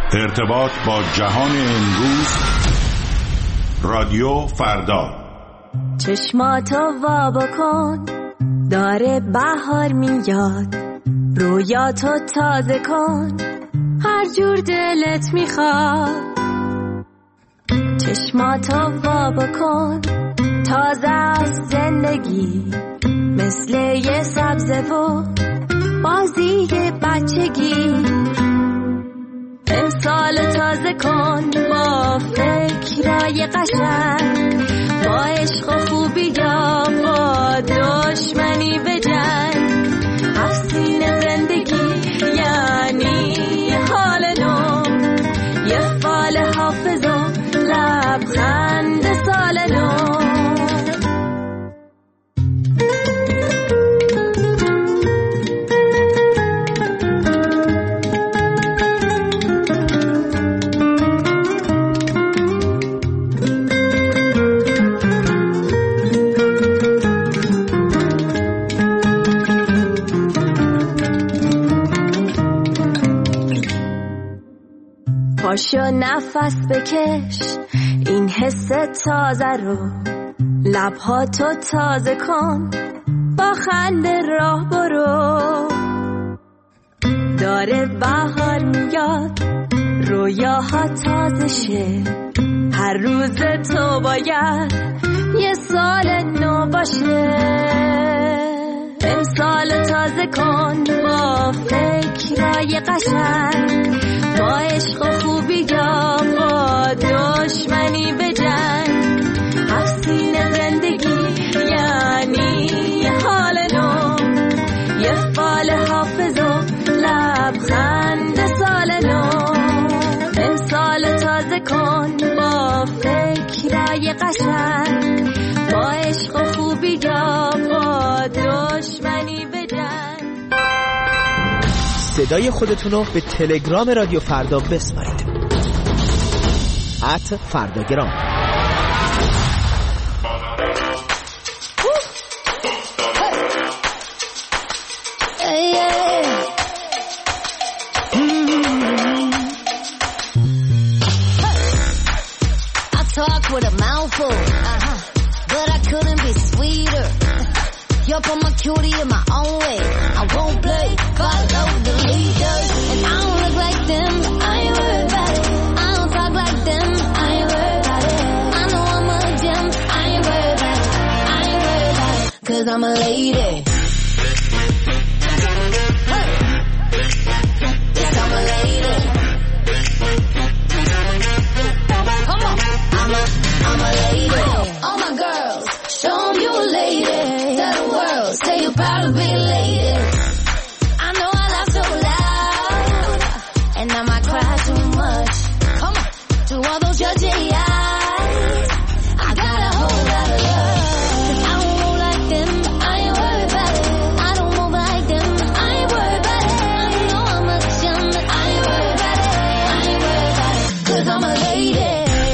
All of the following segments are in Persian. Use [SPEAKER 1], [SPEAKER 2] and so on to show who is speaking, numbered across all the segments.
[SPEAKER 1] ارتباط با جهان امروز. رادیو فردا.
[SPEAKER 2] چشماتو وا بکن، داره بهار میاد. رویاتو تازه کن، هر جور دلت میخواد. چشماتو وا بکن، تازه از زندگی، مثل یه سبزه و بازی بچگی. امسال تازه کن با فکرای قشنگ، با عشق و خوبی یا با دشمنی بجنگ. حسین زندگی یعنی حال نو، یه فال حافظ و لبخند سال نو. پاشو نفس بکش این حس تازه رو، لبهاتو تازه کن، با خنده راه برو. داره بهار میاد، رویاها تازه شه، هر روز تو باید یه سال نو باشه. امسال تازه کن با فکرای قشنگ، با عشق و خوبی یا با دشمنی بجنگ. حسین زندگی یعنی حال نو، یه فال حافظ و لبخند سال نو. امسال تازه کن با فکرای قشنگ، با عشق و خوبی یا با دشمنی بجنگ.
[SPEAKER 3] صدای خودتونو به تلگرام رادیو فردا بسپارید. @فرداگرام.
[SPEAKER 4] I talk with a mouthful, but I couldn't be sweeter. You're from my cutie in my own way. I won't play, follow the leaders. And I don't look like them, I ain't worried about it. I don't talk like them, I ain't worried about it. I know I'm a gem, I ain't worried about it. I ain't worried about it, 'cause I'm a lady. Hey. Yes, I'm a lady. Come on. I'm a lady. All my girls, show 'em you a lady. Tell the world, say you're proud to be a lady. I know I laugh so loud, and I might cry too much. Come on, to all those judgy eyes, I got a whole lot of love. 'Cause I don't move like them, I ain't worried about it. I don't move like them, I ain't worried about it. I know I'm a gem, but I ain't worried about it. I ain't worried about it, 'cause I'm a lady.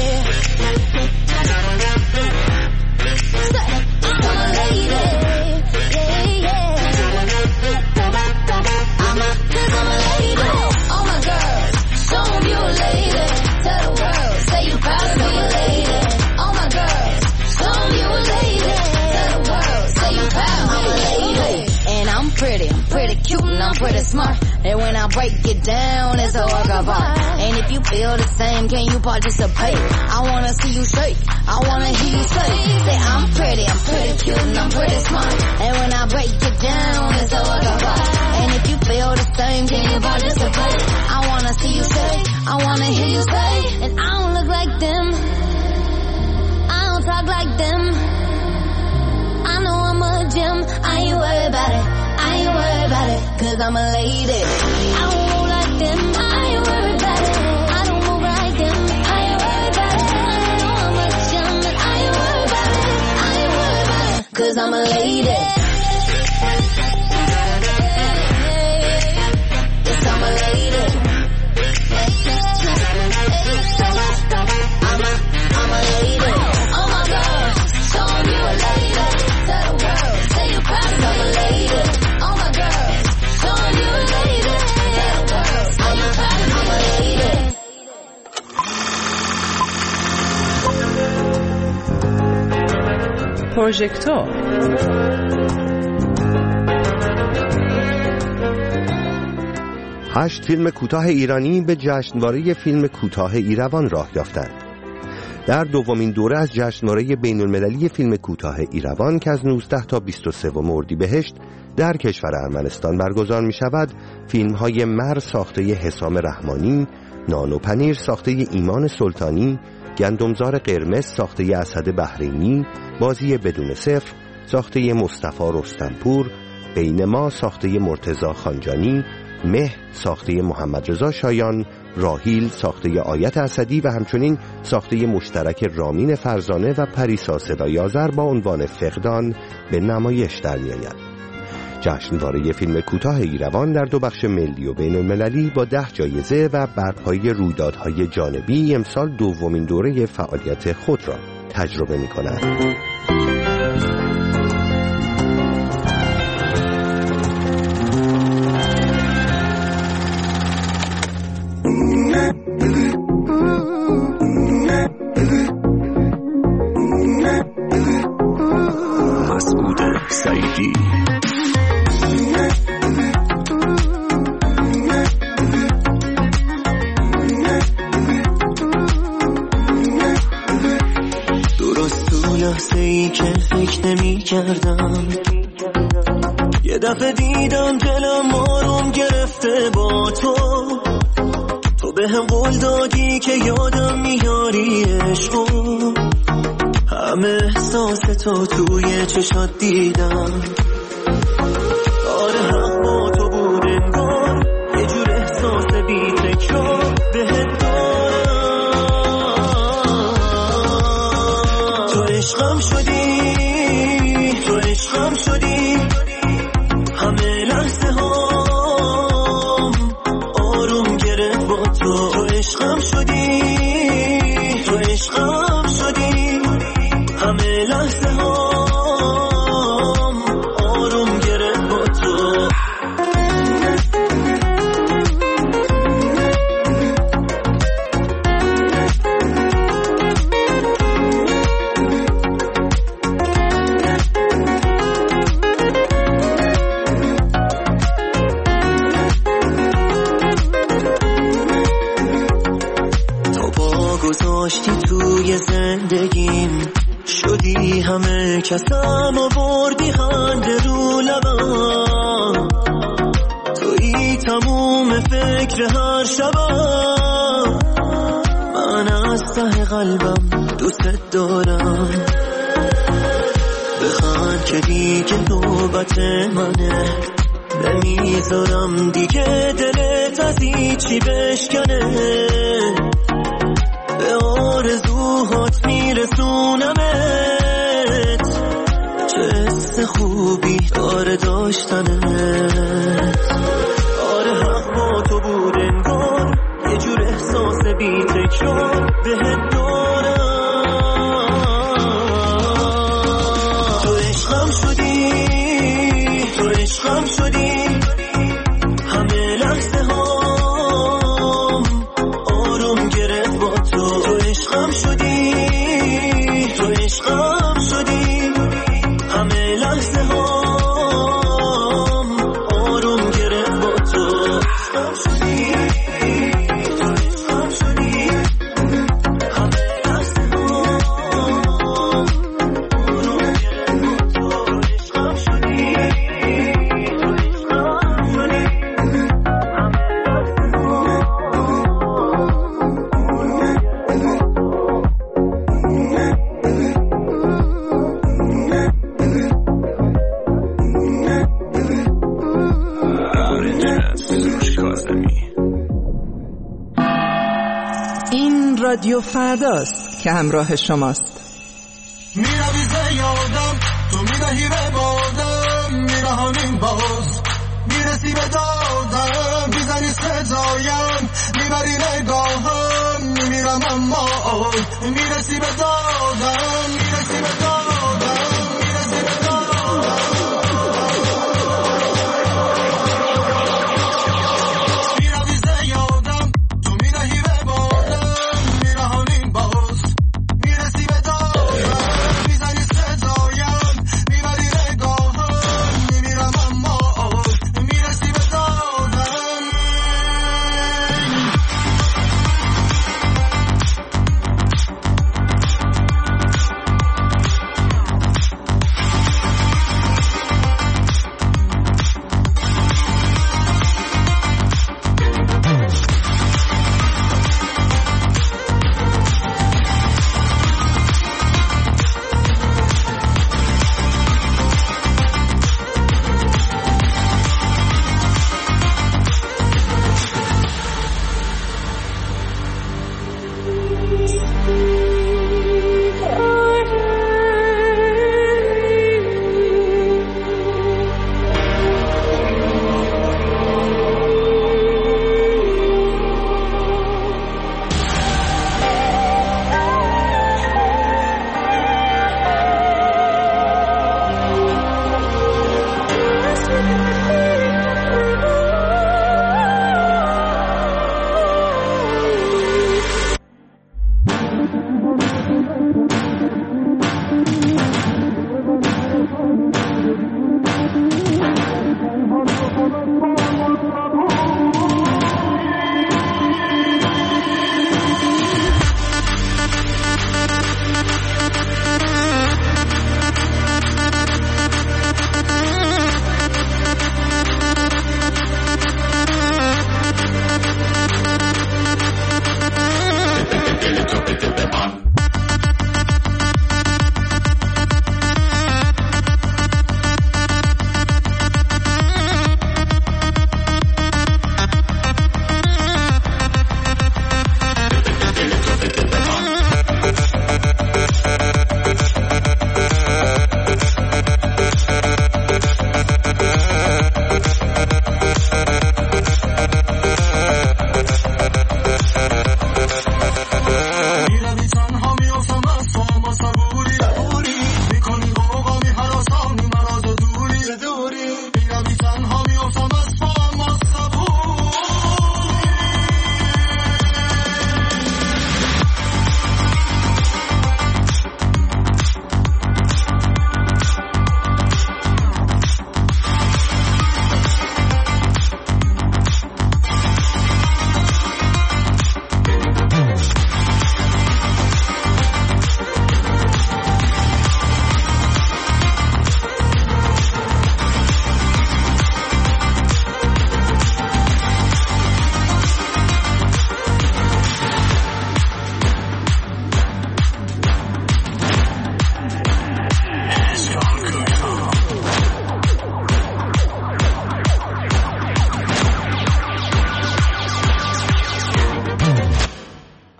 [SPEAKER 4] Pretty cute and I'm pretty smart. And when I break it down, it's a work of art. And if you feel the same, can you participate? I wanna see you shake, I wanna hear you say I'm pretty cute and I'm pretty smart. And when I break it down, it's a work of art. And if you feel the same, can you participate? I wanna see you shake, I wanna hear you say. And I don't look like them, I don't talk like them. I know I'm a gem, I ain't worried about it. I ain't worried about it, 'cause I'm a lady. I don't move like them, I ain't worried about it. I don't move like them, I ain't worried about it. I know I'm a gem, I ain't worried about it. I ain't worried about it, 'cause I'm a lady. Yes, I'm a lady. I'm a lady. Oh my God, show 'em you a lady. Tell the world, say you're proud of a lady. Oh my girl, show 'em you a lady. Tell the
[SPEAKER 5] پروژکتور.
[SPEAKER 6] هشت فیلم کوتاه ایرانی به جشنواره فیلم کوتاه ایروان راه یافتند. در دومین دوره از جشنواره بین‌المللی فیلم کوتاه ایروان که از 19 تا 23 اردیبهشت در کشور ارمنستان برگزار می شود، فیلم های مر ساخته حسام رحمانی، نان و پنیر ساخته ایمان سلطانی، گندمزار قرمز ساخته اسد بحرینی، بازی بدون صفر ساخته مصطفی رستمپور، بین ما ساخته مرتضی خانجانی، مه ساخته محمد رضا شایان، راهیل ساخته آیت اسدی و همچنین ساخته مشترک رامین فرزانه و پریسا صدای آذر با عنوان فقدان به نمایش در می‌آید. جشنواره فیلم کوتاه ایروان در دو بخش ملی و بین المللی با 10 جایزه و برپایی رویدادهای جانبی امسال دومین دوره فعالیت خود را تجربه می‌کند.
[SPEAKER 7] مسعود سعیدی
[SPEAKER 8] لحظه‌ای که فکر نمی کردم، یه دفعه دیدم دلم آروم گرفته با تو به هم قول دادی که یادم میاری عشقو، همه احساس تو توی چشات دیدم. آره حق با تو بود انگار، یه جور احساس بی تکرار بهت دارم. تو عشقم شدی، تو عشقم شدی، همه لحظه هام آروم گرفت با تو. تو عشقم شدی، تو عشقم شدی، همه لحظه هام آروم گرفت با تو. گذاشتی توی زندگیم، شدی همه کسم آوردی خنده رو لبم، توی تموم فکر هر شبم، من از ته قلبم دوست دارم. بخند که دیگه نوبت منه، نمیذارم دیگه دلت از هیچی بشکنه، به آرزوهات میرسونمت. چه حس خوبی داره داشتنت. آره حق با تو بود انگار، یه جور احساس بی تکرار بهت دارم. تو عشقم شدی، تو عشقم شدی، همه لحظه هام آروم گرفت با تو. تو عشقم شدی، تو عشقم شدی، همه لحظه هام آروم گرفت با تو. عشقم شدی، تو عشقم شدی، همه لحظه هام آروم گرفت با تو. عشقم شدی، تو عشقم شدی، همه
[SPEAKER 5] این رادیو فرداست که همراه شماست.
[SPEAKER 9] میروی زیادم، تو میرهی به بادم، میرهانیم باز، میرسی به دادم، میزنی صدایم، میبری نگاهم، میمیرم اما میرسی به دادم، میرسی به دادم، میرسی به دادم. میروی زیادم، تو میرهی به بادم، میرهانیم باز، میرسی به دادم، میزنی صدایم،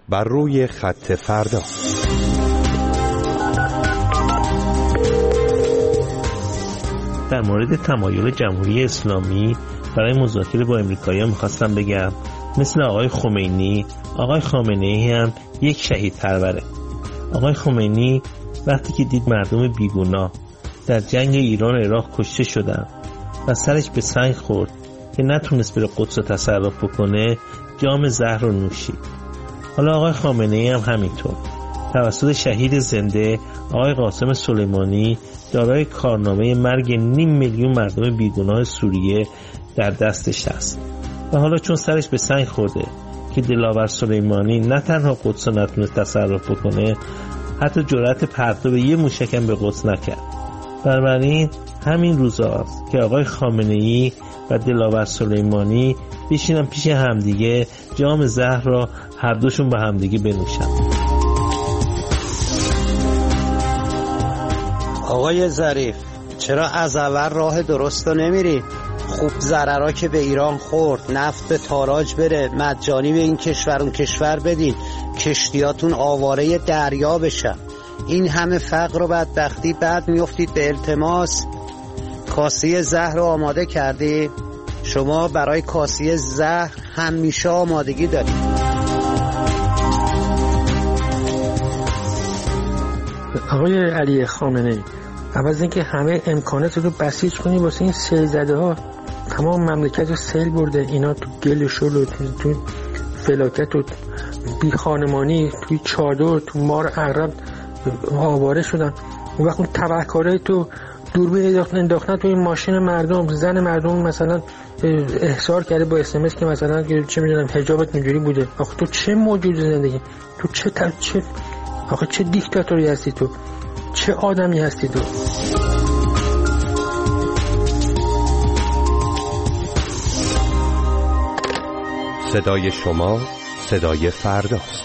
[SPEAKER 6] بر روی خط فردا.
[SPEAKER 10] در مورد تمایل جمهوری اسلامی برای مذاکره با امریکایی‌ها می‌خواستم بگم مثل آقای خامنه‌ای هم یک شهید پروره. آقای خمینی وقتی که دید مردم بیگناه در جنگ ایران و عراق کشته شدن و سرش به سنگ خورد که نتونست بره قدس رو تصرف بکنه، جام زهر رو نوشید. حالا آقای خامنه‌ای هم همینطور توسط شهید زنده آقای قاسم سلیمانی دارای کارنامه مرگ 500,000 مردم بیگناه سوریه در دستش است و حالا چون سرش به سنگ خورده که دلاور سلیمانی نه تنها قدس رو نتونست تصرف بکنه، حتی جرأت پرتاب یه موشکم به قدس نکرد. بنابراین همین روزاست که آقای خامنه‌ای و دلاور سلیمانی بشینن پیش همدیگه جام زهر را هر دوشون به همدیگه بنوشن.
[SPEAKER 11] آقای ظریف، چرا از اول راه درست رو نمیری؟ خوب ضررها که به ایران خورد، نفت به تاراج بره، مجانی به این کشور اون کشور بدین، کشتیاتون آواره دریا بشن. این همه فقر و بدبختی، بعد میافتید به التماس. کاسه زهر رو آماده کردی؟ شما برای کاسه زهر همیشه آمادگی دارید.
[SPEAKER 12] آقای علی خامنه‌ای، عوض اینکه همه امکانات رو بسیج کنی واسه این سیل زده ها، تمام مملکت رو سیل برده، اینا تو گل شل و تو فلاکت و بی خانمانی، توی چادر، تو مار عقرب آواره شدن. اون وقت اون تبهکارای تو دوربین انداختن توی ماشین مردم، زن مردم مثلا احضار کرده با SMS که مثلا چه میدونم حجابت اینجوری بوده. آخه تو چه موجود زندگی؟ تو چه دیکتاتوری هستی تو؟ چه آدمی هستی تو؟
[SPEAKER 6] صدای شما صدای فرداست.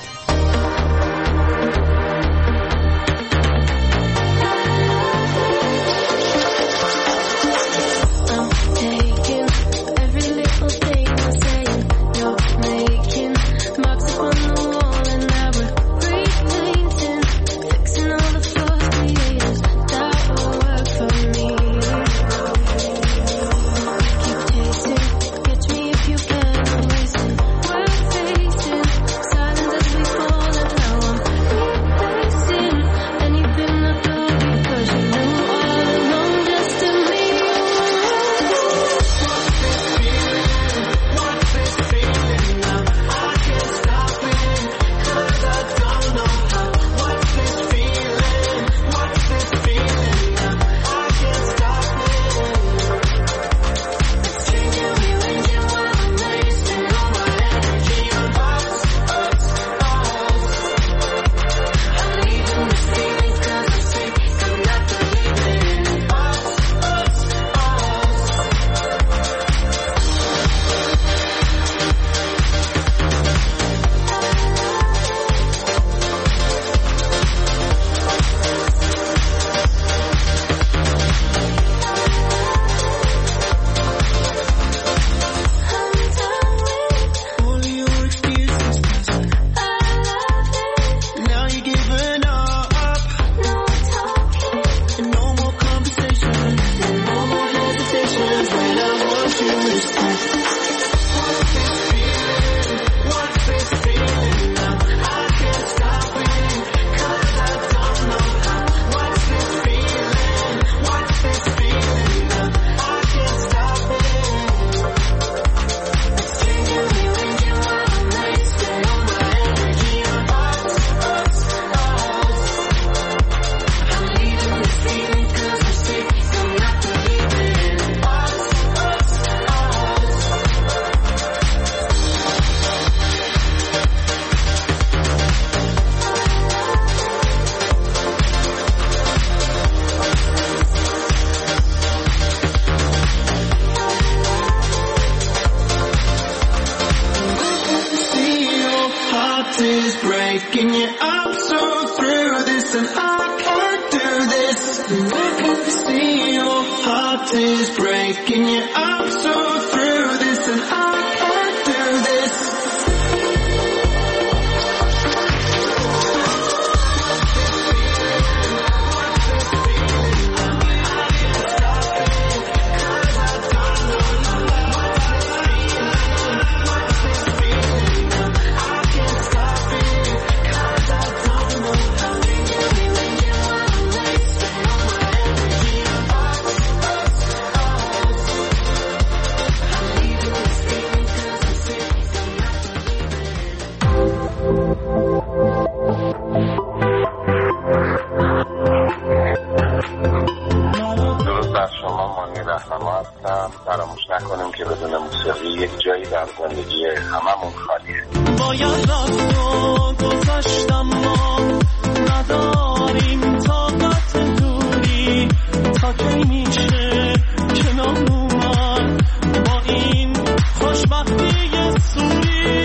[SPEAKER 8] باید رفت و گذشتم ما نداریم طاقت دوری تا کی میشه کنار اومد با این خوشبختی سوری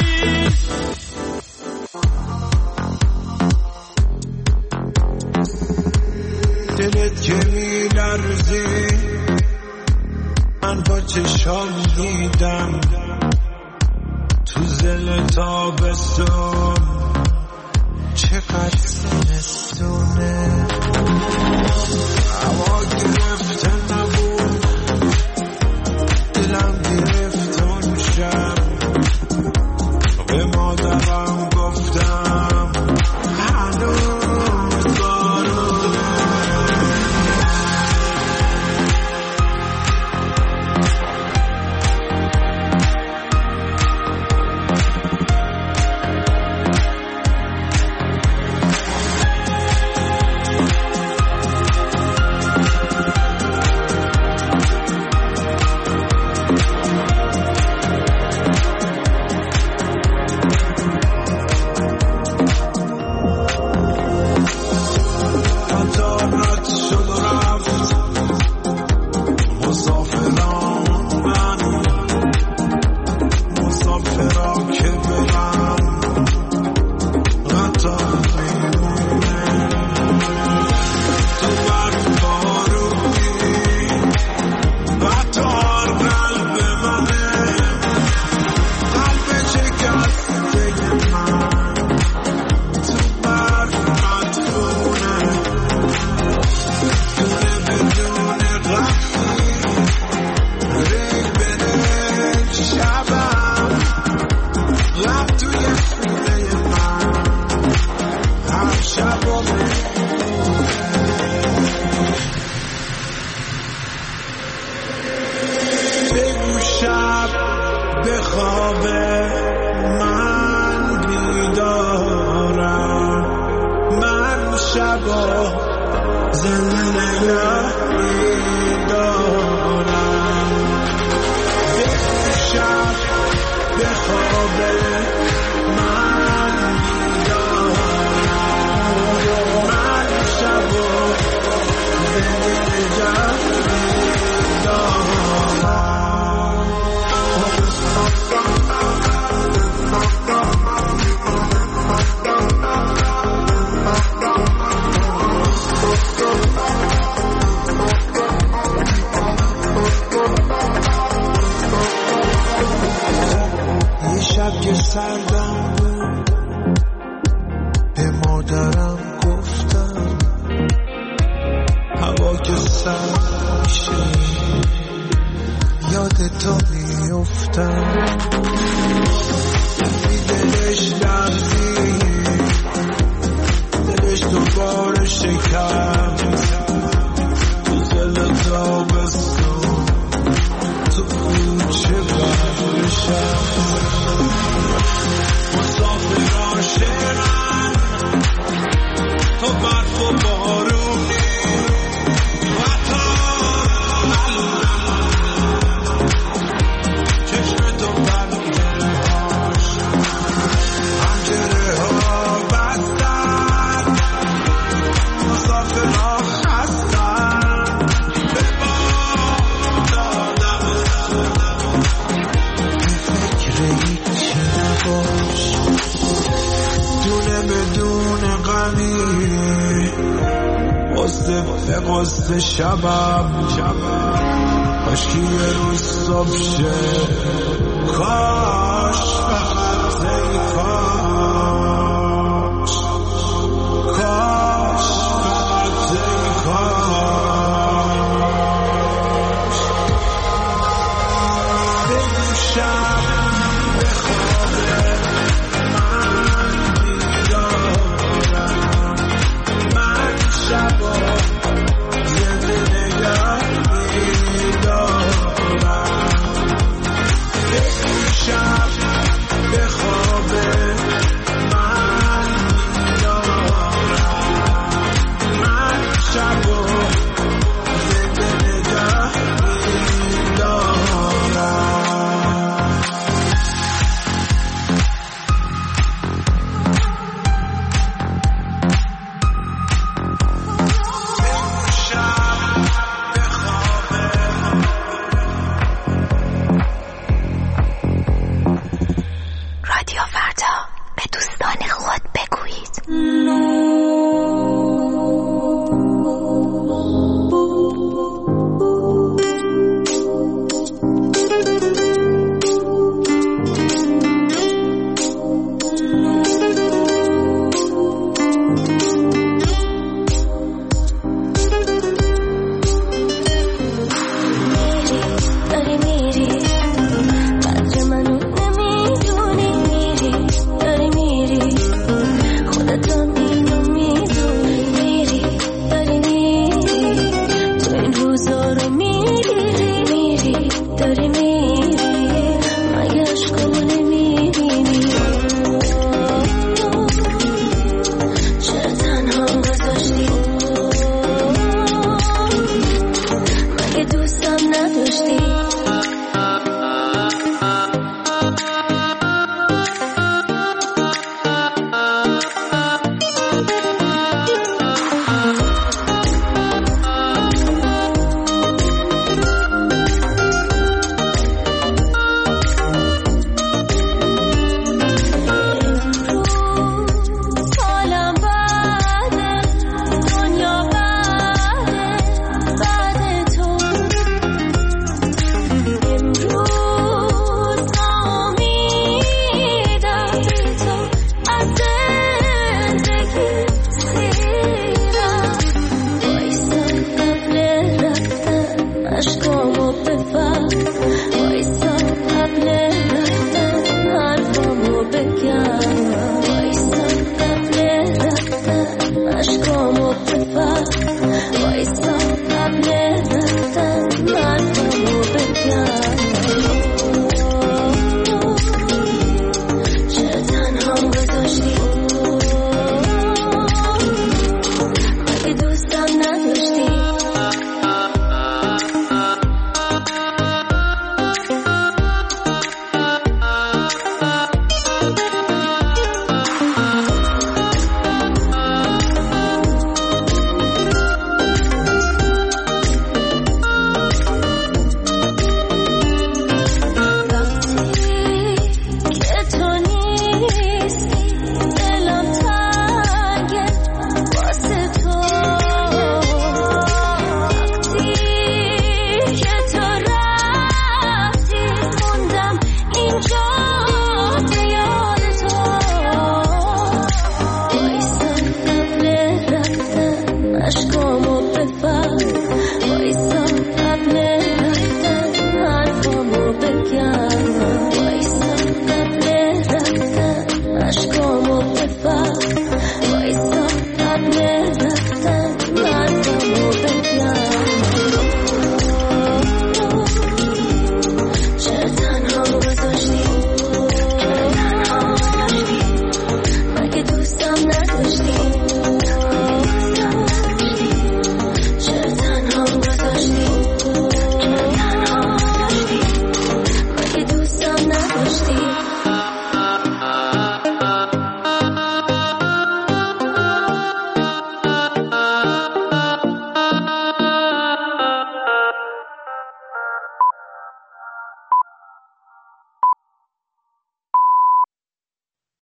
[SPEAKER 9] دلت که میلرزی من با چشام دیدم تو زل تابستون چقدر زمستونه هوا گرفته نبود دلم گرفت اون شب به مادرم گفتم هنوز بارونه قصد شبم کاشکی یه روز صبح شه کاش فقط ای کاش کاش فقط ای کاش بگوشم به خوابه من بیدارم من شبا
[SPEAKER 2] دوستان خود بگویید.